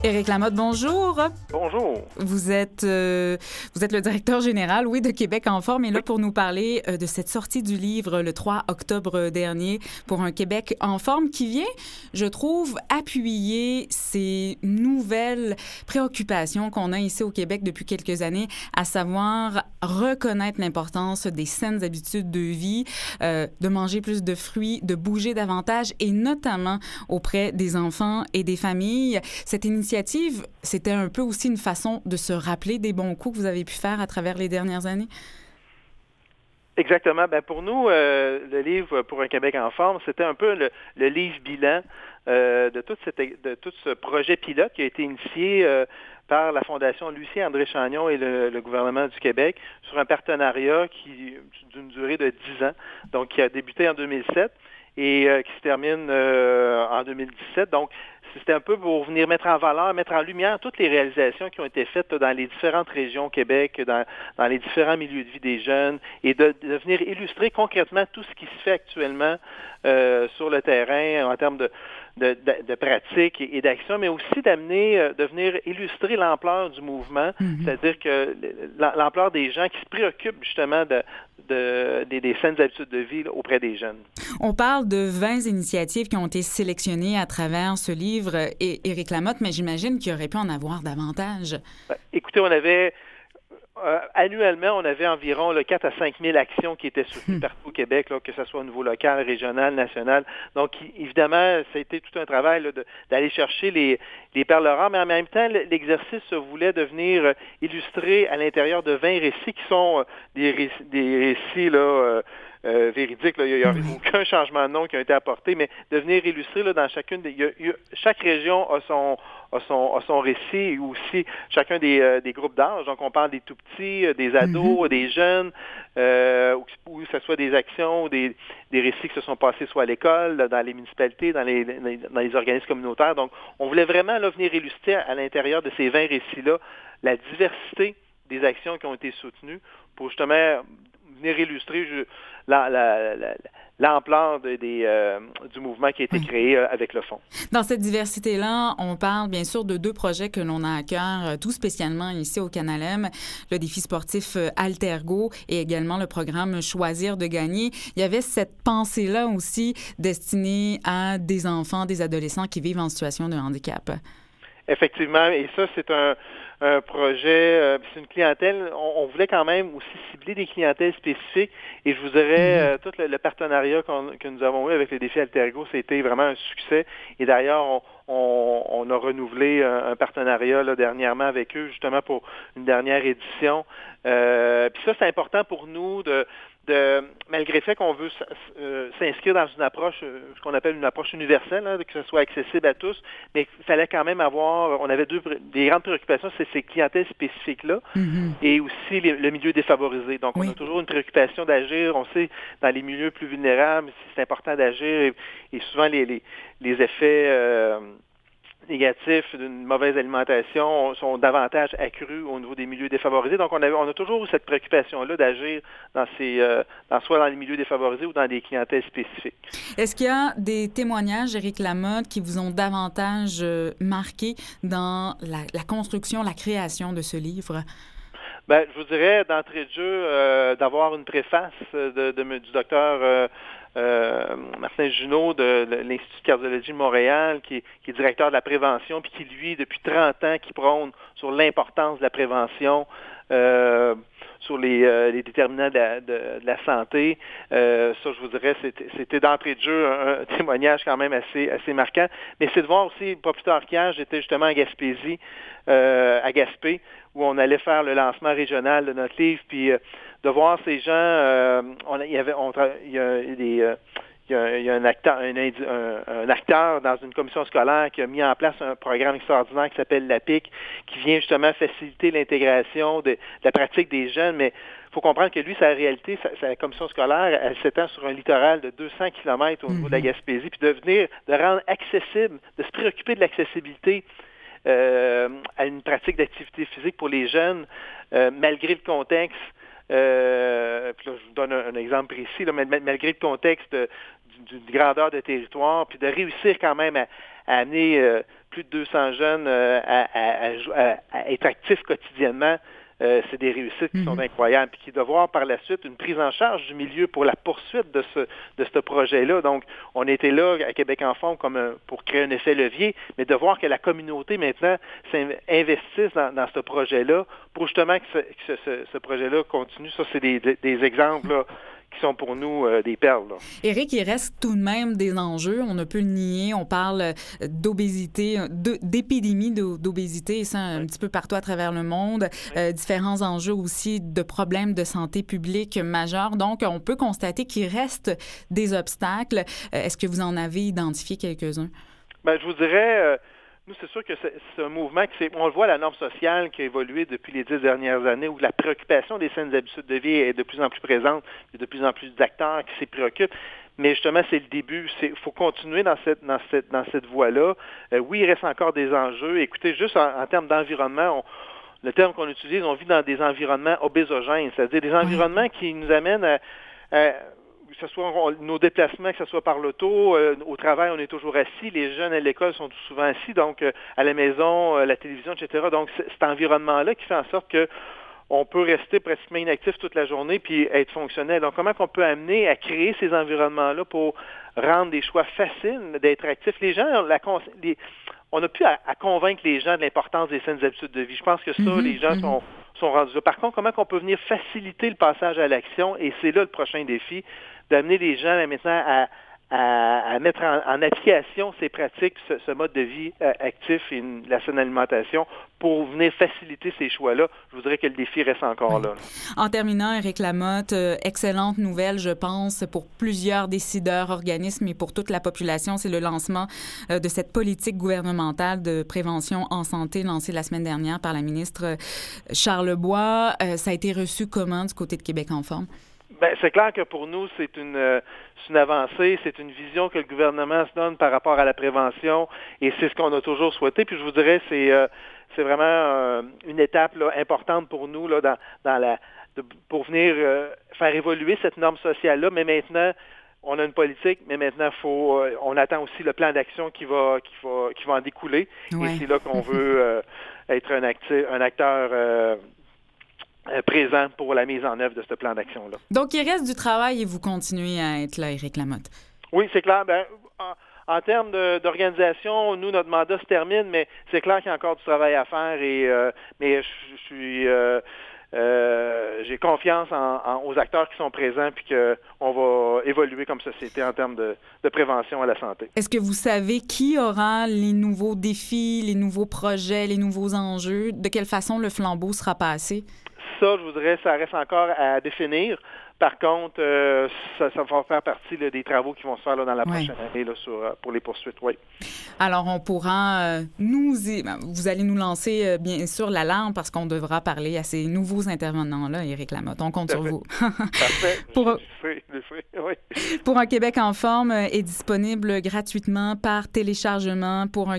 Éric Lamotte, bonjour. Bonjour. Vous êtes le directeur général, oui, de Québec en forme, et là Oui, pour nous parler de cette sortie du livre le 3 octobre dernier pour un Québec en forme qui vient, je trouve, appuyer ces nouvelles préoccupations qu'on a ici au Québec depuis quelques années, à savoir reconnaître l'importance des saines habitudes de vie, de manger plus de fruits, de bouger davantage, et notamment auprès des enfants et des familles. Cette initiative, c'était un peu aussi une façon de se rappeler des bons coups que vous avez pu faire à travers les dernières années? exactement. Ben pour nous, le livre Pour un Québec en forme, c'était un peu le livre bilan de tout ce projet pilote qui a été initié par la Fondation Lucie André Chagnon et le gouvernement du Québec sur un partenariat d'une durée de 10 ans, donc qui a débuté en 2007 et qui se termine en 2017. Donc, c'était un peu pour venir mettre en valeur, mettre en lumière toutes les réalisations qui ont été faites dans les différentes régions au Québec, dans les différents milieux de vie des jeunes, et de venir illustrer concrètement tout ce qui se fait actuellement sur le terrain en termes de pratique et d'action, mais aussi de venir illustrer l'ampleur du mouvement, c'est-à-dire que l'ampleur des gens qui se préoccupent justement des saines habitudes de vie là, auprès des jeunes. On parle de 20 initiatives qui ont été sélectionnées à travers ce livre, et Éric Lamotte, mais j'imagine qu'il aurait pu en avoir davantage. Écoutez, annuellement, on avait environ 4 à 5 000 actions qui étaient soutenues partout au Québec, là, que ce soit au niveau local, régional, national. Donc, évidemment, ça a été tout un travail là, d'aller chercher les perles rares, mais en même temps, l'exercice se voulait de venir illustrer à l'intérieur de 20 récits qui sont des récits là, véridiques. Là. Il n'y a aucun changement de nom qui a été apporté, mais de venir illustrer là, dans chacune chaque région a son récit et aussi chacun des groupes d'âge. Donc, on parle des tout-petits, des ados, des jeunes, ou que ce soit des actions ou des récits qui se sont passés soit à l'école, dans les municipalités, dans les organismes communautaires. Donc, on voulait vraiment là, venir illustrer à l'intérieur de ces 20 récits-là la diversité des actions qui ont été soutenues pour justement venir illustrer l'ampleur du mouvement qui a été créé avec le fonds. Dans cette diversité-là, on parle bien sûr de deux projets que l'on a à cœur, tout spécialement ici au Canalem, le défi sportif Altergo et également le programme Choisir de gagner. Il y avait cette pensée-là aussi destinée à des enfants, des adolescents qui vivent en situation de handicap. Effectivement, et ça, c'est un projet, c'est une clientèle, on voulait quand même aussi cibler des clientèles spécifiques, et je vous dirais, tout le partenariat que nous avons eu avec le défi Altergo, c'était vraiment un succès, et d'ailleurs, on a renouvelé un partenariat là, dernièrement avec eux, justement pour une dernière édition. Puis ça, c'est important pour nous malgré le fait qu'on veut s'inscrire dans une approche, ce qu'on appelle une approche universelle, hein, que ce soit accessible à tous, mais il fallait quand même on avait des grandes préoccupations, c'est ces clientèles spécifiques-là, et aussi le milieu défavorisé. Donc, on a toujours une préoccupation d'agir, on sait, dans les milieux plus vulnérables, c'est important d'agir, et souvent les effets négatifs d'une mauvaise alimentation sont davantage accrus au niveau des milieux défavorisés. Donc, on a toujours eu cette préoccupation-là d'agir soit dans les milieux défavorisés ou dans des clientèles spécifiques. Est-ce qu'il y a des témoignages, Éric Lamotte, qui vous ont davantage marqué dans la construction, la création de ce livre? Ben, je vous dirais, d'entrée de jeu, d'avoir une préface du docteur Martin Junot de l'Institut de cardiologie de Montréal, qui est directeur de la prévention, puis qui, lui, depuis 30 ans, qui prône sur l'importance de la prévention sur les déterminants de la santé. Ça, je vous dirais, c'était d'entrée de jeu un témoignage quand même assez marquant. Mais c'est de voir aussi, pas plus tard qu'hier, j'étais justement en Gaspésie, à Gaspé, où on allait faire le lancement régional de notre livre, puis de voir ces gens, il y a un acteur dans une commission scolaire qui a mis en place un programme extraordinaire qui s'appelle l'APIC, qui vient justement faciliter l'intégration de la pratique des jeunes, mais il faut comprendre que lui, sa réalité, sa commission scolaire, elle s'étend sur un littoral de 200 kilomètres au niveau de la Gaspésie, puis de rendre accessible, de se préoccuper de l'accessibilité à une pratique d'activité physique pour les jeunes, malgré le contexte. Puis là, je vous donne un exemple précis, là, mais malgré le contexte d'une grandeur de territoire, puis de réussir quand même à amener plus de 200 jeunes à être actifs quotidiennement. C'est des réussites qui sont incroyables. Puis qui de voir par la suite une prise en charge du milieu pour la poursuite de ce projet-là. Donc, on était là à Québec en Forme pour créer un effet levier, mais de voir que la communauté maintenant investisse dans ce projet-là pour justement que ce projet-là continue. Ça, c'est des exemples là, qui sont pour nous des perles. Là. Éric, il reste tout de même des enjeux. On ne peut le nier. On parle d'obésité, d'épidémie d'obésité, et ça un petit peu partout à travers le monde. Différents enjeux aussi de problèmes de santé publique majeurs. Donc, on peut constater qu'il reste des obstacles. Est-ce que vous en avez identifié quelques-uns? Bien, je vous dirais... Nous, c'est sûr que c'est un mouvement on le voit, la norme sociale qui a évolué depuis les 10 dernières années, où la préoccupation des saines habitudes de vie est de plus en plus présente, il y a de plus en plus d'acteurs qui s'y préoccupent. Mais justement, c'est le début. Il faut continuer dans cette voie-là. Oui, il reste encore des enjeux. Écoutez, juste en termes d'environnement, le terme qu'on utilise, on vit dans des environnements obésogènes, c'est-à-dire des environnements qui nous amènent à que ce soit nos déplacements, que ce soit par l'auto, au travail, on est toujours assis, les jeunes à l'école sont souvent assis, donc à la maison, la télévision, etc. Donc, cet environnement-là qui fait en sorte que on peut rester pratiquement inactif toute la journée puis être fonctionnel. Donc, comment on peut amener à créer ces environnements-là pour rendre des choix faciles d'être actifs? Les gens, on a pu à convaincre les gens de l'importance des saines habitudes de vie. Je pense que ça, les gens sont rendus là. Par contre, comment on peut venir faciliter le passage à l'action? Et c'est là le prochain défi, d'amener les gens maintenant à mettre en application ces pratiques, ce mode de vie actif et la saine alimentation pour venir faciliter ces choix-là. Je vous dirais que le défi reste encore là. En terminant, Éric Lamotte, excellente nouvelle, je pense, pour plusieurs décideurs, organismes et pour toute la population. C'est le lancement de cette politique gouvernementale de prévention en santé lancée la semaine dernière par la ministre Charlebois. Ça a été reçu comment du côté de Québec en Forme? Bien, c'est clair que pour nous, c'est une avancée, c'est une vision que le gouvernement se donne par rapport à la prévention et c'est ce qu'on a toujours souhaité. Puis je vous dirais, c'est vraiment une étape là, importante pour nous là, pour venir faire évoluer cette norme sociale-là. Mais maintenant, on a une politique, mais maintenant, on attend aussi le plan d'action qui va en découler. Oui. Et c'est là qu'on veut être un acteur présent pour la mise en œuvre de ce plan d'action-là. Donc, il reste du travail et vous continuez à être là, Éric Lamotte. Oui, c'est clair. Ben, en termes d'organisation, nous, notre mandat se termine, mais c'est clair qu'il y a encore du travail à faire. Mais j'ai confiance aux acteurs qui sont présents puis qu'on va évoluer comme société en termes de prévention à la santé. Est-ce que vous savez qui aura les nouveaux défis, les nouveaux projets, les nouveaux enjeux? De quelle façon le flambeau sera passé? Ça, je voudrais, ça reste encore à définir. Par contre, ça va faire partie là, des travaux qui vont se faire là, dans la prochaine année là, pour les poursuites, oui. Alors, on pourra vous allez nous lancer, bien sûr, l'alarme parce qu'on devra parler à ces nouveaux intervenants-là, Éric Lamotte. On compte sur vous. Parfait. Oui. Pour un Québec en forme est disponible gratuitement par téléchargement pour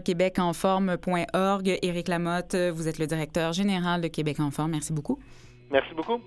unquebecenforme.org. Éric Lamotte, vous êtes le directeur général de Québec en forme. Merci beaucoup. Merci beaucoup.